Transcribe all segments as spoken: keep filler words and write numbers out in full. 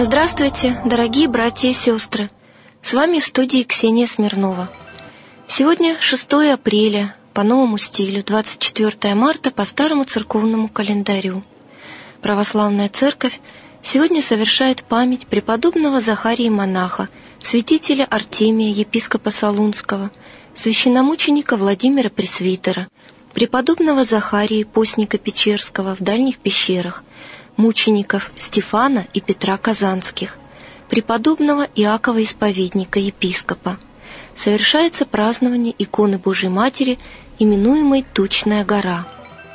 Здравствуйте, дорогие братья и сестры! С вами в студии Ксения Смирнова. Сегодня шестое апреля по новому стилю, двадцать четвёртое марта по старому церковному календарю. Православная Церковь сегодня совершает память преподобного Захарии Монаха, святителя Артемия, епископа Солунского, священномученика Владимира Пресвитера, преподобного Захарии, постника Печерского в дальних пещерах, мучеников Стефана и Петра Казанских, преподобного Иакова Исповедника, епископа. Совершается празднование иконы Божией Матери, именуемой Тучная гора.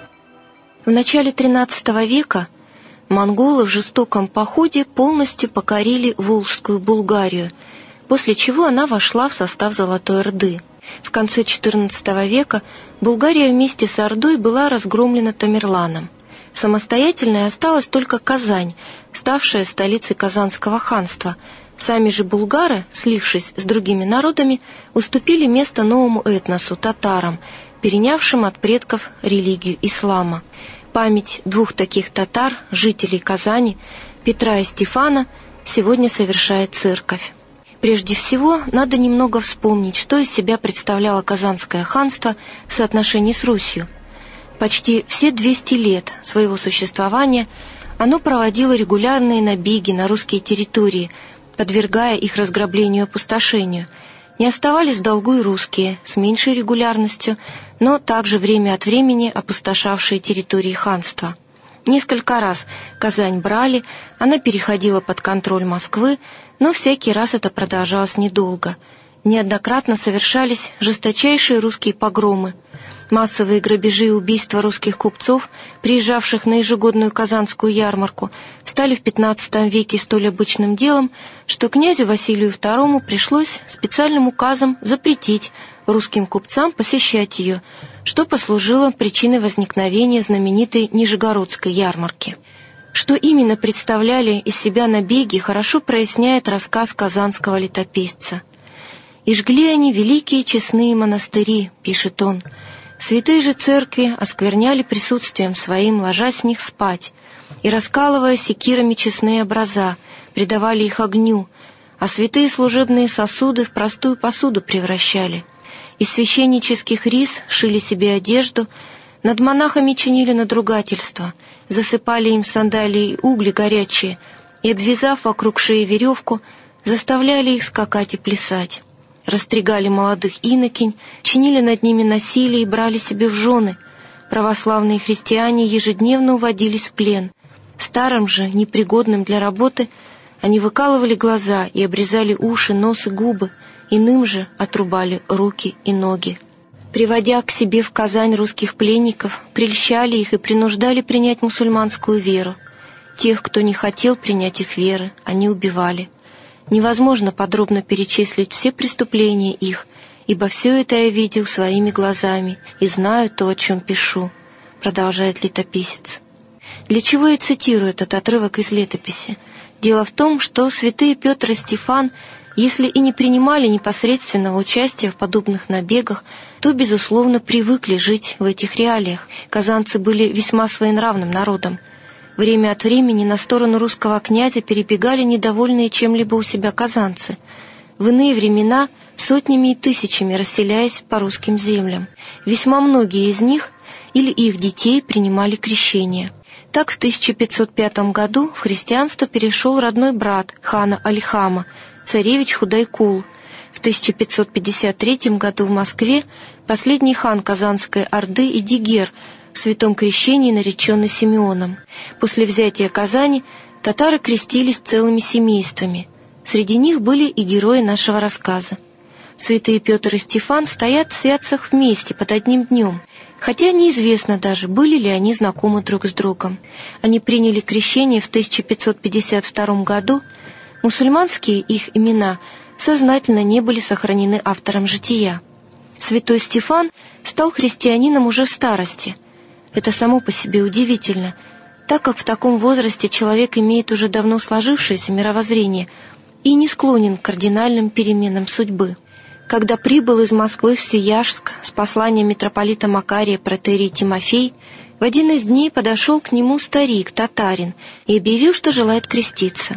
В начале тринадцатого века монголы в жестоком походе полностью покорили Волжскую Булгарию, после чего она вошла в состав Золотой Орды. В конце четырнадцатого века Булгария вместе с Ордой была разгромлена Тамерланом. Самостоятельной осталась только Казань, ставшая столицей Казанского ханства. Сами же булгары, слившись с другими народами, уступили место новому этносу, татарам, перенявшим от предков религию ислама. Память двух таких татар, жителей Казани, Петра и Стефана, сегодня совершает церковь. Прежде всего, надо немного вспомнить, что из себя представляло Казанское ханство в соотношении с Русью. Почти все двести лет своего существования оно проводило регулярные набеги на русские территории, подвергая их разграблению и опустошению. Не оставались в долгу и русские, с меньшей регулярностью, но также время от времени опустошавшие территории ханства. Несколько раз Казань брали, она переходила под контроль Москвы, но всякий раз это продолжалось недолго. Неоднократно совершались жесточайшие русские погромы. Массовые грабежи и убийства русских купцов, приезжавших на ежегодную Казанскую ярмарку, стали в пятнадцатом веке столь обычным делом, что князю Василию второму пришлось специальным указом запретить русским купцам посещать ее, что послужило причиной возникновения знаменитой Нижегородской ярмарки. Что именно представляли из себя набеги, хорошо проясняет рассказ казанского летописца. «И жгли они великие честные монастыри», — пишет он, — «святые же церкви оскверняли присутствием своим, ложась в них спать, и, раскалывая секирами честные образа, предавали их огню, а святые служебные сосуды в простую посуду превращали. Из священнических рис шили себе одежду, над монахами чинили надругательство, засыпали им в сандалии угли горячие и, обвязав вокруг шеи веревку, заставляли их скакать и плясать. Растригали молодых инокинь, чинили над ними насилие и брали себе в жены. Православные христиане ежедневно уводились в плен. Старым же, непригодным для работы, они выкалывали глаза и обрезали уши, нос и губы, иным же отрубали руки и ноги. Приводя к себе в Казань русских пленников, прельщали их и принуждали принять мусульманскую веру. Тех, кто не хотел принять их веры, они убивали. Невозможно подробно перечислить все преступления их, ибо все это я видел своими глазами и знаю то, о чем пишу», — продолжает летописец. Для чего я цитирую этот отрывок из летописи? Дело в том, что святые Петр и Стефан, если и не принимали непосредственного участия в подобных набегах, то, безусловно, привыкли жить в этих реалиях. Казанцы были весьма своенравным народом. Время от времени на сторону русского князя перебегали недовольные чем-либо у себя казанцы. В иные времена сотнями и тысячами расселяясь по русским землям. Весьма многие из них или их детей принимали крещение. Так в тысяча пятьсот пятом году в христианство перешел родной брат хана Алихама, царевич Худайкул. В тысяча пятьсот пятьдесят третьем году в Москве последний хан Казанской Орды Эдигер, в святом крещении, нареченный Симеоном. После взятия Казани татары крестились целыми семействами. Среди них были и герои нашего рассказа. Святые Петр и Стефан стоят в святцах вместе под одним днем, хотя неизвестно даже, были ли они знакомы друг с другом. Они приняли крещение в тысяча пятьсот пятьдесят втором году. Мусульманские их имена сознательно не были сохранены автором жития. Святой Стефан стал христианином уже в старости. Это само по себе удивительно, так как в таком возрасте человек имеет уже давно сложившееся мировоззрение и не склонен к кардинальным переменам судьбы. Когда прибыл из Москвы в Свияжск с посланием митрополита Макария протоиерей Тимофей, в один из дней подошел к нему старик, татарин, и объявил, что желает креститься.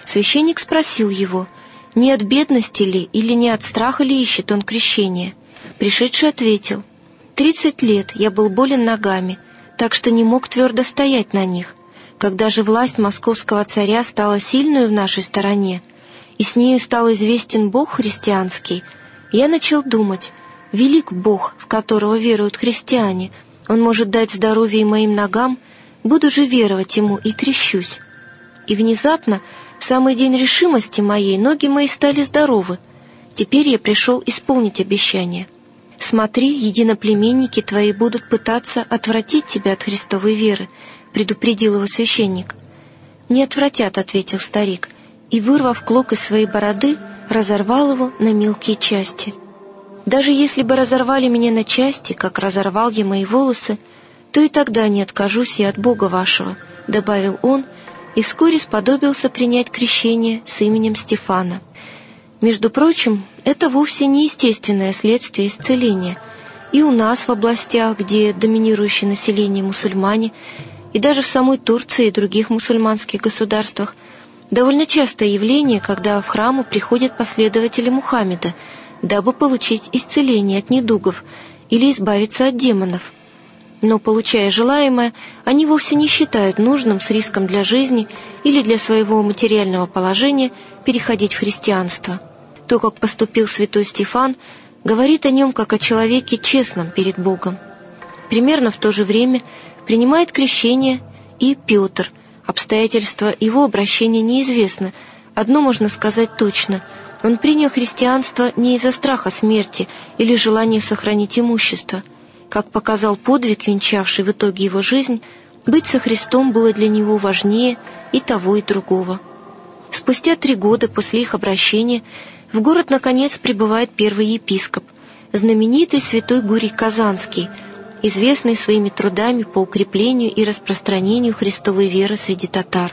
Священник спросил его, не от бедности ли или не от страха ли ищет он крещение. Пришедший ответил: «Тридцать лет я был болен ногами, так что не мог твердо стоять на них. Когда же власть московского царя стала сильную в нашей стороне, и с нею стал известен Бог христианский, я начал думать: велик Бог, в которого веруют христиане, Он может дать здоровье и моим ногам, буду же веровать Ему и крещусь. И внезапно, в самый день решимости моей, ноги мои стали здоровы. Теперь я пришел исполнить обещание. Смотри, единоплеменники твои будут пытаться отвратить тебя от Христовой веры», — предупредил его священник. «Не отвратят», — ответил старик, и, вырвав клок из своей бороды, разорвал его на мелкие части. «Даже если бы разорвали меня на части, как разорвал я мои волосы, то и тогда не откажусь я от Бога вашего», — добавил он, и вскоре сподобился принять крещение с именем Стефана. Между прочим, это вовсе не естественное следствие исцеления. И у нас в областях, где доминирующее население мусульмане, и даже в самой Турции и других мусульманских государствах, довольно частое явление, когда в храмы приходят последователи Мухаммеда, дабы получить исцеление от недугов или избавиться от демонов. Но, получая желаемое, они вовсе не считают нужным с риском для жизни или для своего материального положения переходить в христианство. То, как поступил святой Стефан, говорит о нем как о человеке честном перед Богом. Примерно в то же время принимает крещение и Петр. Обстоятельства его обращения неизвестны. Одно можно сказать точно: он принял христианство не из-за страха смерти или желания сохранить имущество. Как показал подвиг, венчавший в итоге его жизнь, быть со Христом было для него важнее и того, и другого. Спустя три года после их обращения в город наконец прибывает первый епископ, знаменитый святой Гурий Казанский, известный своими трудами по укреплению и распространению христовой веры среди татар.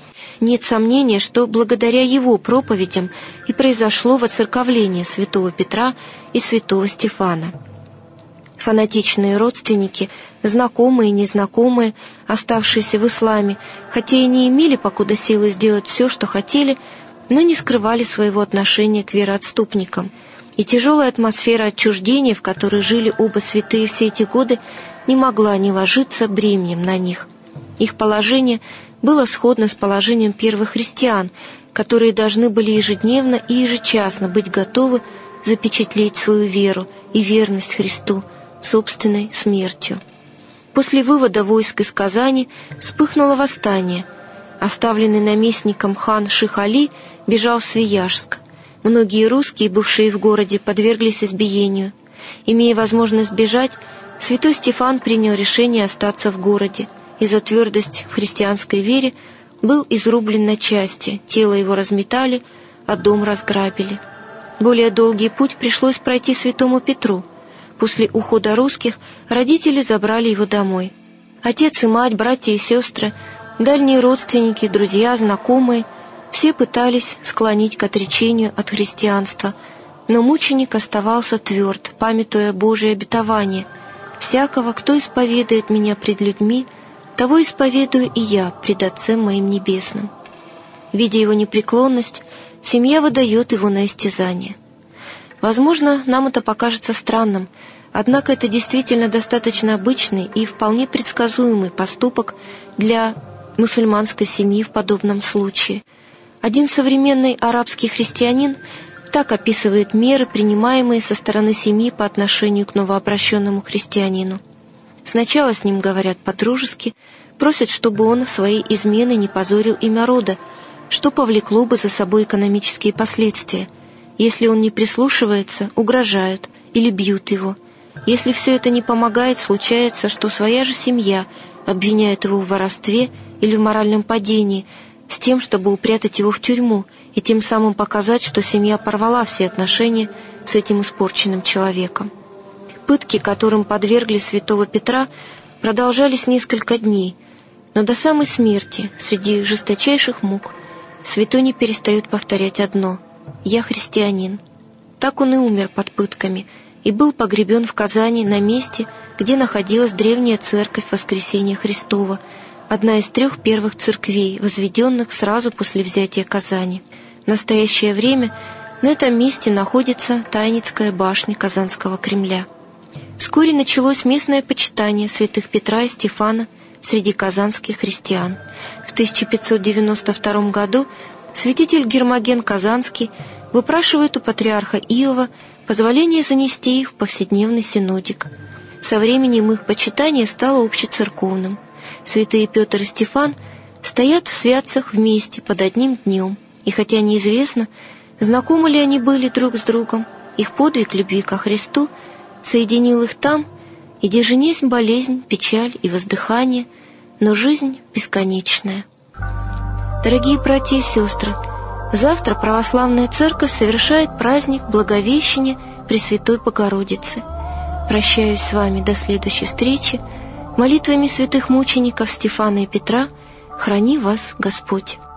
Нет сомнения, что благодаря его проповедям и произошло воцерковление святого Петра и святого Стефана. Фанатичные родственники, знакомые и незнакомые, оставшиеся в исламе, хотя и не имели покуда силы сделать все, что хотели, но не скрывали своего отношения к вероотступникам, и тяжелая атмосфера отчуждения, в которой жили оба святые все эти годы, не могла не ложиться бременем на них. Их положение было сходно с положением первых христиан, которые должны были ежедневно и ежечасно быть готовы запечатлеть свою веру и верность Христу собственной смертью. После вывода войск из Казани вспыхнуло восстание. Оставленный наместником хан Ших-Али бежал в Свияжск. Многие русские, бывшие в городе, подверглись избиению. Имея возможность бежать, святой Стефан принял решение остаться в городе и за твердость в христианской вере был изрублен на части, тело его разметали, а дом разграбили. Более долгий путь пришлось пройти святому Петру. После ухода русских родители забрали его домой. Отец и мать, братья и сестры, дальние родственники, друзья, знакомые — все пытались склонить к отречению от христианства, но мученик оставался тверд, памятуя Божие обетование: «Всякого, кто исповедует меня пред людьми, того исповедую и я пред Отцем моим небесным». Видя его непреклонность, семья выдает его на истязание. Возможно, нам это покажется странным, однако это действительно достаточно обычный и вполне предсказуемый поступок для мусульманской семьи в подобном случае. Один современный арабский христианин так описывает меры, принимаемые со стороны семьи по отношению к новообращенному христианину. Сначала с ним говорят по-дружески, просят, чтобы он своей изменой не позорил имя рода, что повлекло бы за собой экономические последствия. Если он не прислушивается, угрожают или бьют его. Если все это не помогает, случается, что своя же семья обвиняет его в воровстве или в моральном падении, с тем, чтобы упрятать его в тюрьму и тем самым показать, что семья порвала все отношения с этим испорченным человеком. Пытки, которым подвергли святого Петра, продолжались несколько дней, но до самой смерти, среди жесточайших мук, святой не перестает повторять одно: «Я христианин». Так он и умер под пытками и был погребен в Казани на месте, где находилась древняя церковь Воскресения Христова, одна из трех первых церквей, возведенных сразу после взятия Казани. В настоящее время на этом месте находится Тайницкая башня Казанского Кремля. Вскоре началось местное почитание святых Петра и Стефана среди казанских христиан. В тысяча пятьсот девяносто втором году святитель Гермоген Казанский выпрашивает у патриарха Иова позволение занести их в повседневный синодик. Со временем их почитание стало общецерковным. Святые Петр и Стефан стоят в святцах вместе под одним днем, и хотя неизвестно, знакомы ли они были друг с другом, их подвиг любви ко Христу соединил их там, где же несть болезнь, печаль и воздыхание, но жизнь бесконечная. Дорогие братья и сестры, завтра Православная Церковь совершает праздник Благовещения Пресвятой Богородицы. Прощаюсь с вами до следующей встречи. Молитвами святых мучеников Стефана и Петра храни вас Господь.